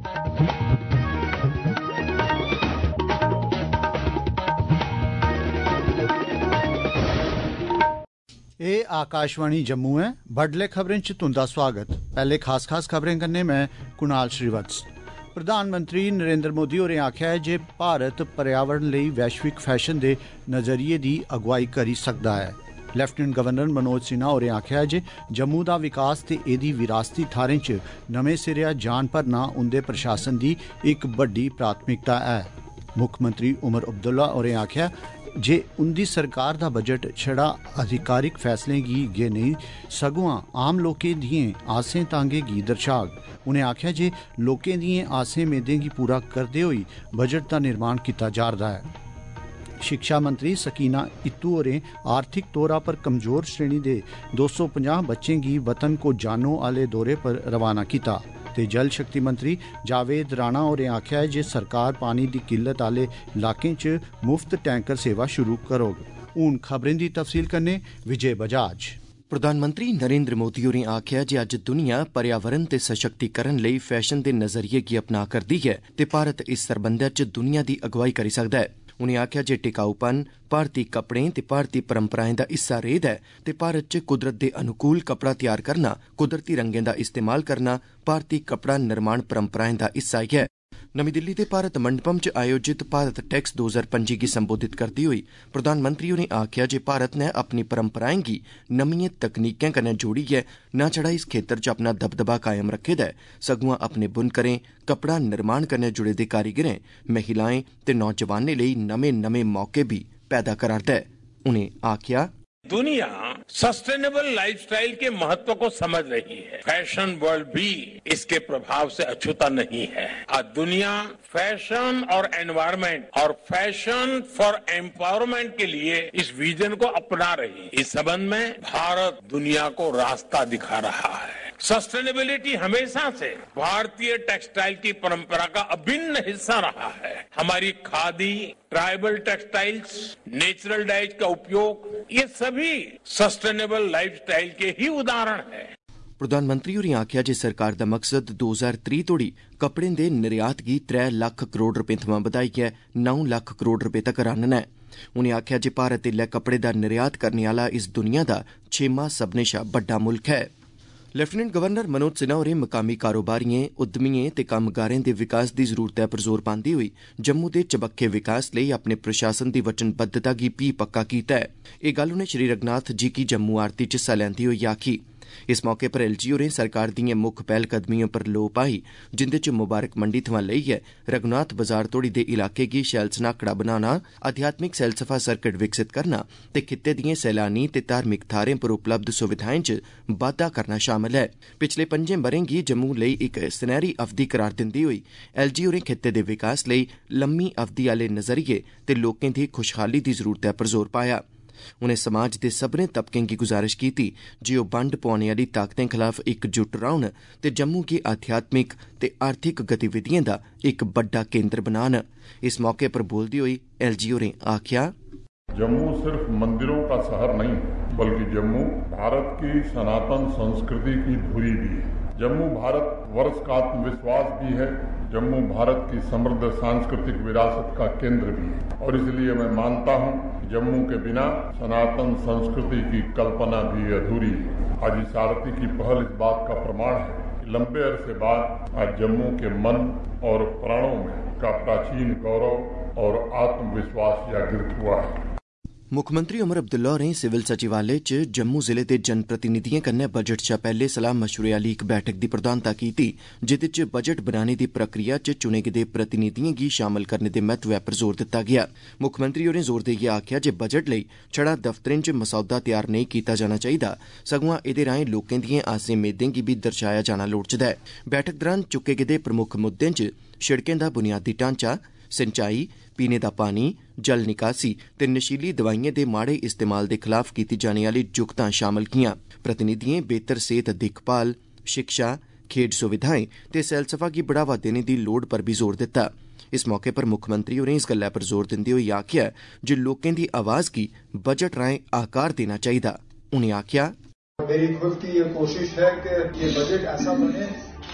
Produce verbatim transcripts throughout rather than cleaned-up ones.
ये आकाशवाणी जम्मू है। बडले खबरें च तुंदा स्वागत। पहले खास खास खबरें कन्नै मैं कुणाल श्रीवत्स। प्रधानमंत्री नरेंद्र मोदी होरें आखेआ है जे भारत पर्यावरण लेई वैश्विक फैशन दे नजरिए दी अगुवाई करी सकदा है। लैफ्टिनेंट गवर्नर मनोज सिन्हा होरें आखेआ है जे जम्मू दा विकास ते एदी विरासती थाहरें च नमें सिरेआ जान भरना उंदे प्रशासन दी इक बड्डी प्राथमिकता है। मुक्खमंत्री उमर अब्दुल्ला होरें आखेआ जे उंदी सरकार दा बजट छड़ा अधिकारिक फैसलें गी गै नेईं सगुआं आम लोकें दिएं आसें तांगें गी दर्शाग। उनें आखेआ जे लोकें दिएं आसें मेदें गी पूरा करदे होई बजट दा निर्माण कीता जा'रदा है। शिक्षा मंत्री सकीना इत्तू होरें आर्थिक तौरा पर कमजोर श्रेणी दे दो सौ पचास बच्चें गी वतन को जानो आले दौरे पर रवाना कीता ते जल शक्ति मंत्री जावेद राणा होरें आखेआ है जे सरकार पानी दी किल्लत आले इलाकें च मुफ्त टैंकर सेवा शुरू करोग। हून खबरें दी तफसील कन्नै विजय बजाज। प्रधानमंत्री नरेंद्र मोदी होरें आखेआ जे अज्ज दुनिया पर्यावरण ते सशक्तिकरण लेई फैशन दे नजरिए गी अपना करदी ऐ ते भारत इस सरबंधै च दुनिया दी अगुवाई करी सकदा है। उनें आखेआ जे टिकाऊपन भारती कपड़ें ते भारती परंपराएं दा हिस्सा रेह्दा ऐ ते भारत च कुदरत दे अनुकूल कपड़ा तैयार करना, कुदरती रंगें दा इस्तेमाल करना भारती कपड़ा निर्माण परंपराएं दा हिस्सा ऐ। नमीं दिल्ली दे भारत मंडपम च आयोजित भारत टैक्स दो हजार पंजी गी संबोधित करदे होई प्रधानमंत्री होरें आखेआ जे भारत नै अपनी परंपराएं गी नमिएं तकनीकें कन्नै जोड़ियै न छड़ा इस खेतर च अपना दबदबा कायम रक्खे दा ऐ सगुआं अपने बुनकरें, कपड़ा निर्माण कन्नै जुड़े दे कारीगरें, महिलाएं ते नौजवानें लेई नमें नमें मौके भी पैदा करा'रदा है। उनें आखेआ दुनिया सस्टेनेबल लाइफस्टाइल के महत्व को समझ रही है। फैशन वर्ल्ड भी इसके प्रभाव से अछूता नहीं है। आज दुनिया फैशन और एनवायरनमेंट और फैशन फॉर एम्पावरमेंट के लिए इस विजन को अपना रही है। इस संबंध में भारत दुनिया को रास्ता दिखा रहा है। सस्टेनेबिलिटी हमेशा से भारतीय टेक्सटाइल की परंपरा का अभिन्न हिस्सा रहा है। हमारी खादी, ट्राइबल टेक्सटाइल्स, नेचुरल डाइज का उपयोग, ये सभी सस्टेनेबल लाइफस्टाइल के ही उदाहरण है। प्रधानमंत्री होरें आखेआ जे सरकार दा मकसद दो हजार त्रीह् तोड़ी कपड़ें दे निर्यात गी त्रै लक्ख करोड़ रपेऽ थमां बधाइयै नौ लक्ख करोड़ रपेऽ तगर आह्नना ऐ। उनें आखेआ जे भारत इल्लै कपड़े दा निर्यात करने आह्ला इस दुनिया दा छेमां सभनें शा बड्डा मुल्क है। लैफ्टिनेंट गवर्नर मनोज सिन्हा होरें मकामी कारोबारिएं, उद्यमिएं ते कम्मगारें दे विकास दी जरूरतै पर जोर पांदे होई जम्मू दे चबक्खे विकास लेई अपने प्रशासन दी वचनबद्धता गी भी पक्का कीता है। एह् गल्ल उनें श्री रघुनाथ जी की जम्मू आरती च हिस्सा लैंदे होई आखी। इस मौके पर एल जी होरें सरकार दिएं मुक्ख पैह्लकदमिएं पर लोऽ पाई जिंदे च मुबारक मंडी थमां लेइयै रघुनाथ बाजार तोड़ी दे इलाके गी शैल सनाकड़ा बनाना, अध्यात्मिक सैलसफा सर्किट विकसित करना ते खित्ते दिएं सैलानी ते धार्मिक थाह्रें पर उपलब्ध सुविधाएं च बाद्दा करना शामल है। पिछले पंजें ब'रें गी जम्मू लेई इक सनैह्री अवधि करार दिंदे होई एल जी होरें खित्ते दे विकास लेई लम्मी अवधि आह्ले नजरिए ते लोकें दी खुशहाली दी जरूरतै पर जोर पाया। उनें समाज दे सब्भनें तबकें गी गुजारिश कीती जे ओह् बंड पौने आह्ली ताकतें खलाफ इकजुट रौह्न ते जम्मू गी आध्यात्मिक ते आर्थिक गतिविधिएं दा इक बड्डा केंद्र बनान। इस मौके पर बोलदे होई एल जी होरें आखेआ जम्मू सिर्फ मंदिरों का शहर नहीं बल्कि जम्मू भारत की सनातन संस्कृति की धुरी भी है। जम्मू भारत वर्ष का आत्मविश्वास भी है। जम्मू भारत की समृद्ध सांस्कृतिक विरासत का केंद्र भी है और इसलिए मैं मानता हूं जम्मू के बिना सनातन संस्कृति की कल्पना भी अधूरी है। आज इस आरती की पहल इस बात का प्रमाण है कि लंबे अरसे बाद आज जम्मू के मन और प्राणों में का प्राचीन गौरव और आत्मविश्वास जागृत हुआ है। मुक्खमंत्री उमर अब्दुल्ला होरें सिविल सचिवालय च जम्मू जिले दे जनप्रतिनिधिएं कन्नै बजट शा पैह्ले सलाह मशवरे आह्ली इक बैठक दी प्रधानता कीती जेह्दे च बजट बनाने दी प्रक्रिया च चुने गेदे प्रतिनिधिएं गी शामल करने दे महत्वै पर जोर दित्ता गेआ। मुक्खमंत्री होरें जोर देइयै आखेआ जे बजट लेई छड़ा दफ्तरें च मसौदा तैयार नेईं कीता जाना चाहिदा सगुआं एह्दे राएं लोकें दिएं आसें मेदें गी बी दर्शाया जाना लोड़चदा ऐ। बैठक दौरान चुक्के गेदे प्रमुख मुद्दें च शिड़कें दा बुनियादी ढांचा, सिंचाई, पीने दा पानी, जल निकासी ते नशीली दवाइएं दे माड़े इस्तेमाल दे खलाफ कीती जाने आह्ली जुगतां शामल कीआं। प्रतिनिधिएं बेहतर सेहत दिक्खभाल, शिक्षा, खेड्ड सुविधाएं ते सैलसफा गी बढ़ावा देने दी लोड़ पर भी जोर दित्ता। इस मौके पर मुक्खमंत्री होरें इस गल्लै पर जोर दिंदे होई आखेआ जे लोकें दी आवाज़ गी बजट राएं आकार देना चाहिदा। उनें आखेआ मेरी खुद की ये कोशिश है कि ये बजट ऐसा बने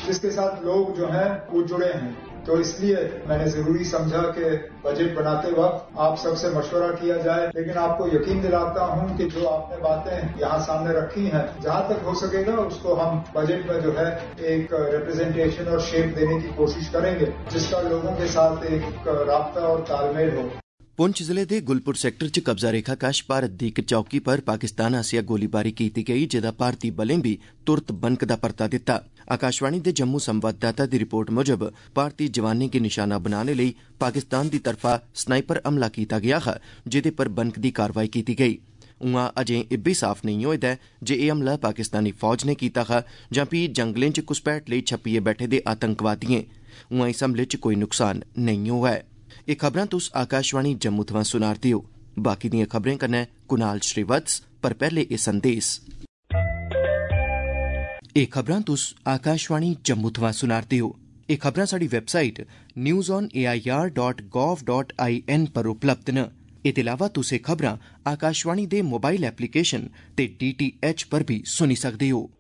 जिसके साथ लोग जो हैं वो जुड़े हैं। तो इसलिए मैंने जरूरी समझा कि बजट बनाते वक्त आप सबसे मशवरा किया जाए, लेकिन आपको यकीन दिलाता हूं कि जो आपने बातें यहाँ सामने रखी हैं, जहां तक हो सकेगा उसको हम बजट में जो है एक रिप्रेजेंटेशन और शेप देने की कोशिश करेंगे, जिसका लोगों के साथ एक राब्ता और तालमेल हो। पुंछ जिले दे गुलपुर सैक्टर च कब्जा रेखा कश भारत दी इक चौकी पर पाकिस्तान आसेआ गोलीबारी कीती गेई, जेदा भारती बलें भी तुरत बनकदा परता दित्ता। आकाशवाणी दे जम्मू संवाददाता दी रिपोर्ट मुजब भारतीय जवानें गी निशाना बनाने लेई पाकिस्तान दी तरफा स्नाइपर हमला कीता गेआ हा, जेदे पर बनकदी कार्रवाई कीती गेई। उआं अजें इब्बी साफ नेईं होए दा ऐ जे एह् हमला पाकिस्तानी फौज ने कीता हा जां फ्ही जंगलें च घुसपैठ लेई छप्पियै बैठे दे आतंकवादिएं। उआं इस हमले च कोई नुकसान नेईं होआ ऐ। एह् खबरां तुस आकाशवाणी जम्मू थमां सुना'रदे हो। बाकी दिएं खबरें कन्नै कुनाल श्रीवत्स, पर पैह्ले एह् संदेस। एह् खबरां तुस आकाशवाणी जम्मू थमां सुना'रदे हो। एह् खबरां साढ़ी website news on A I R dot gov dot I N पर उपलब्ध न। एह्दे अलावा तुस एह् खबरां आकाशवाणी दे मोबाइल एप्लीकेशन ते डी टी एच पर भी सुनी सकदे हो।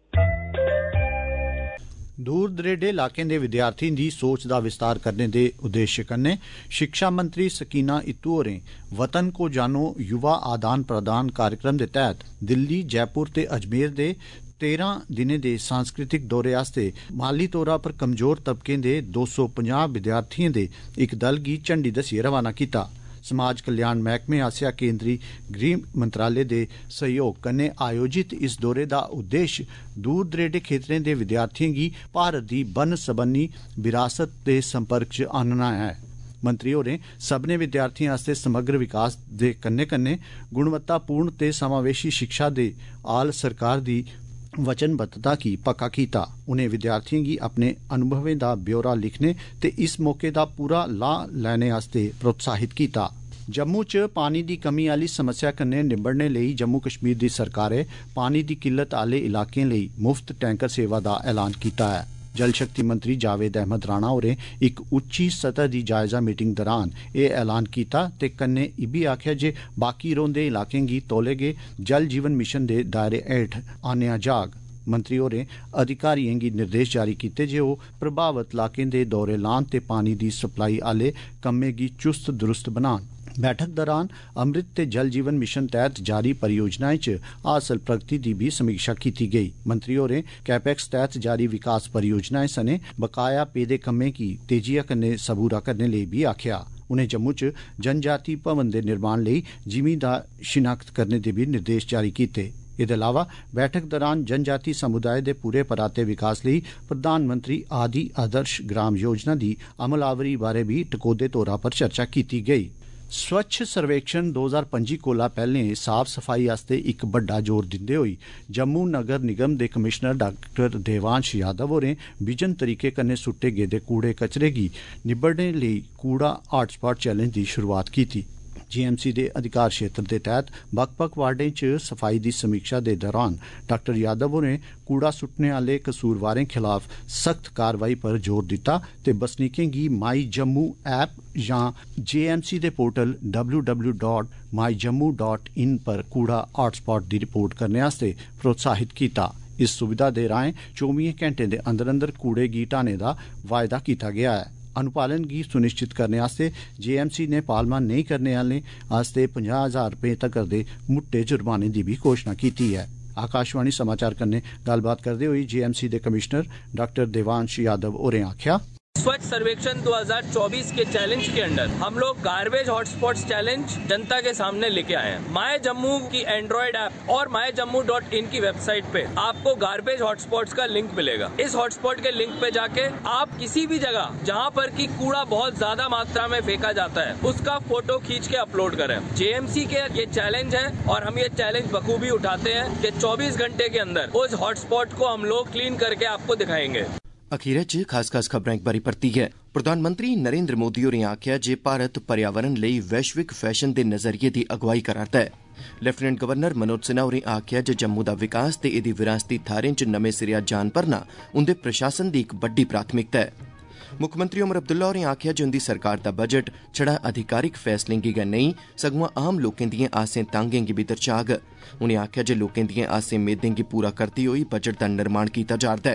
दूर दरेडे इलाकें दे विद्यार्थियों की सोच का विस्तार करने के उद्देश्य कन्नै शिक्षा मंत्री सकीना इत्तू होरें वतन को जानो युवा आदान प्रदान कार्यक्रम के तहत दिल्ली, जयपुर ते अजमेर दे तेरह दिनें दे सांस्कृतिक दौरे आस्ते माली तौरा पर कमजोर तबकें दे दो सौ पचास विद्यार्थियों दे एक दल गी झंडी दस्सियै रवाना कीता। समाज कल्याण मैहकमे आसेआ केंद्री गृह मंत्रालय दे सहयोग कन्नै आयोजित इस दौरे दा उद्देश्य दूर दरेडे खेतरें दे विद्यार्थियों गी भारत दी बन्न सबन्नी विरासत दे संपर्क च आह्नना है। मंत्री होरें सब्भनें विद्यार्थियों आस्ते समग्र विकास दे कन्नै कन्नै गुणवत्तापूर्ण ते समावेशी शिक्षा दे आल सरकार दी वचनबद्धता गी पक्का कीता। उनें विद्यार्थियों गी अपने अनुभवें दा ब्यौरा लिखने ते इस मौके दा पूरा लाह लैने आस्ते प्रोत्साहित कीता। जम्मू च पानी दी कमी आली समस्या कन्नै निबड़ने लेई जम्मू कश्मीर दी सरकारै पानी दी किल्लत आले इलाकें लेई मुफ्त टैंकर सेवा दा ऐलान कीता है। जल शक्ति मंत्री जावेद अहमद राणा होरें इक उच्ची सतह दी जायजा मीटिंग दौरान एह् ऐलान कीता ते कन्नै इब्बी आखेआ जे बाकी रौंदे इलाकें गी तौले गै जल जीवन मिशन दे दायरे हेठ आनेआ जाग। मंत्री होरें अधिकारिएं गी निर्देश जारी कीते जे ओह् प्रभावित इलाकें दे दौरे लान ते पानी दी सप्लाई आले कम्में गी चुस्त दुरुस्त बनान। बैठक दौरान अमृत ते जल जीवन मिशन तैह्त जारी परियोजनाएं च हासल प्रगति दी भी समीक्षा कीती गेई। मंत्री होरें कैपेक्स तैह्त जारी विकास परियोजनाएं सने बकाया पेदे कम्में गी तेजिया कन्नै सबूरा करने लेई भी आखेआ। उनें जम्मू च जनजाति भवन दे निर्माण लेई जिमीं दा शिनाख्त करने दे भी निर्देश जारी कीते। एह्दे अलावा बैठक दौरान जनजाति समुदाय दे पूरे पराते विकास लेई प्रधानमंत्री आदि आदर्श ग्राम योजना दी अमलावरी बारे भी टकोह्दे तौरा पर चर्चा कीती गेई। स्वच्छ सर्वेक्षण दो हजार पंजी कोला पैहले साफ सफाई आस्ते इक बड्डा जोर दिंदे होई जम्मू नगर निगम दे कमिश्नर डाक्टर देवांश यादव होरें बिजन तरीके कन्नै सुट्टे गेदे कूड़े कचरे गी निबड़ने लेई कूड़ा हॉटस्पॉट चैलेंज दी शुरुआत कीती। जी एम सी दे अधिकार क्षेत्र दे तैह्त बक्ख बक्ख वार्डें च सफाई दी समीक्षा दे दौरान डाक्टर यादव होरें कूड़ा सुट्टने आले कसूरवारें खिलाफ सख्त कार्रवाई पर जोर दित्ता ते बसनीकें गी माई जम्मू ऐप जां जे एम सी दे portal W W W dot my Jammu dot in पर कूड़ा हॉटस्पॉट दी रिपोर्ट करने आस्ते प्रोत्साहित कीता। इस सुविधा दे राएं चौबी घैंटें दे अंदर अंदर कूड़े गी हटाने दा वायदा कीता गेआ है। अनुपालन गी सुनिश्चित करने आस्ते जे एम सी ने पालमा नेईं करने आह्लें आस्ते पंजाह् हजार रपेऽ तगर दे मुट्टे जुर्माने दी भी घोषणा कीती है। आकाशवाणी समाचार कन्नै गल्लबात करदे होई जे एम सी दे कमिश्नर डाक्टर देवांश यादव होरें आखेआ, स्वच्छ सर्वेक्षण दो हज़ार चौबीस के चैलेंज के अंडर हम लोग गार्बेज हॉटस्पॉट्स चैलेंज जनता के सामने लेके आए हैं। माय जम्मू की एंड्रॉइड ऐप और माय जम्मू डॉट इन की वेबसाइट पे आपको गार्बेज हॉटस्पॉट्स का लिंक मिलेगा। इस हॉटस्पॉट के लिंक पे जाके आप किसी भी जगह जहाँ पर की कूड़ा बहुत ज्यादा मात्रा में फेंका जाता है उसका फोटो खींच के अपलोड करें। जे एम सी के ये चैलेंज है और हम ये चैलेंज बखूबी उठाते हैं कि चौबीस घंटे के अंदर उस हॉटस्पॉट को हम लोग क्लीन करके आपको दिखाएंगे। अखीरै च खास खास खबरां इक बारी परती है। प्रधानमंत्री नरेंद्र मोदी होरें आखेआ जे भारत पर्यावरण लेई वैश्विक फैशन दे नजरिये दी अगुवाई करा'रदा है। लेफ्टिनेंट गवर्नर मनोज सिन्हा होरें आखेआ जे जम्मू दा विकास ते एदी विरासती थाह्रें च नमें सिरेआ जान भरना उंदे प्रशासन दी इक बड्डी प्राथमिकता है। मुक्खमंत्री उमर अब्दुल्ला होरें आखेआ जे उंदी सरकार दा बजट छड़ा अधिकारिक फैसलें गी गै नेईं सगुआं आम लोकें दिएं आसें तांगें गी बी दर्शाग। उनें आखेआ जे लोकें दिएं आसें मेदें गी पूरा करदे होई बजट दा निर्माण कीता जा'रदा है।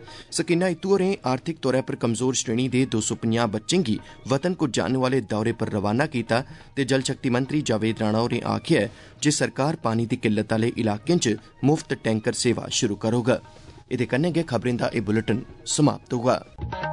सकीना इत्तू होरें आर्थिक तौर पर कमजोर श्रेणी दे दो सौ पचास बच्चें गी वतन को जाने वाले दौरे पर रवाना कीता ते जल शक्ति मंत्री जावेद राणा होरें आखेआ जे सरकार पानी दी किल्लत आह्ले इलाकें च मुफ्त टैंकर सेवा शुरू करोग। एह्दे कन्नै गै खबरें दा एह् बुलेटिन समाप्त होआ।